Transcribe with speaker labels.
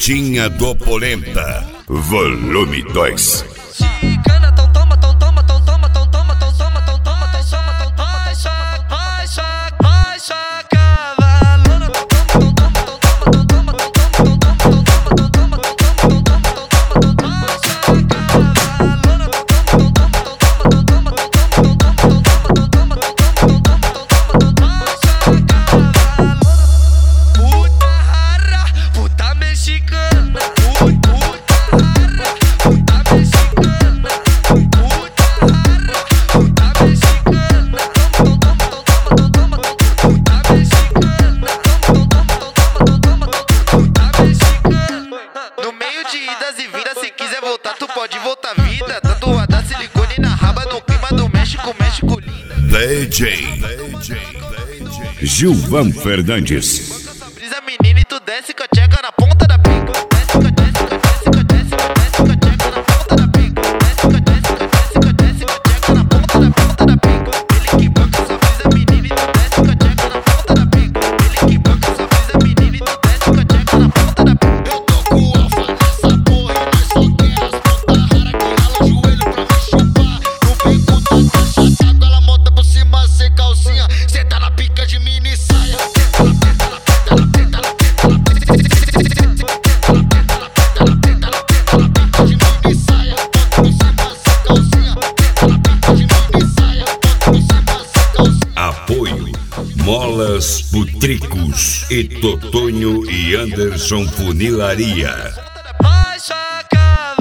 Speaker 1: Caixinha do Polenta, volume 2.
Speaker 2: Chicana, tão toma, tão toma, tão toma, tão toma, tão toma, tão toma, tão toma, tão toma, vai cavalona, tão toma, tão toma, tão toma, tão toma, tão toma, tão toma, tão toma, tão toma, tão toma, tão toma, cavalona, tão toma, tão toma, tão toma, tão toma, tão toma, tão toma, tão toma, tão toma, cavalona. Puta rara, puta mexicana, puta rara, puta mexicana, puta rara, puta mexicana, tão toma, tão toma, tão toma, puta mexicana, tão toma, puta mexicana. No meio de idas e vindas, se quiser voltar, tu pode voltar vida. Tatuada silicone na raba, no clima do México, México linda.
Speaker 1: DJ Gilvan Fernandes.
Speaker 2: Brisa menina e tu desce com a tcheca na ponta da pica. Desce com a tcheca na ponta da pica. Desce com a tcheca na ponta da pica. Ele que banca só brisa menina e tu desce com a tcheca na ponta da pica. Ele que banca só brisa menina e tu desce com a tcheca na ponta da pica.
Speaker 3: Eu tô com alfa nessa porra e nós só quer as puta rara que rala o joelho pra me chupar. No bico tá chatado, ela monta por cima sem calcinha. Cê tá na pica de mini saia.
Speaker 1: Apoio Molas Putricos e Totonho e Anderson Funilaria.
Speaker 2: Vai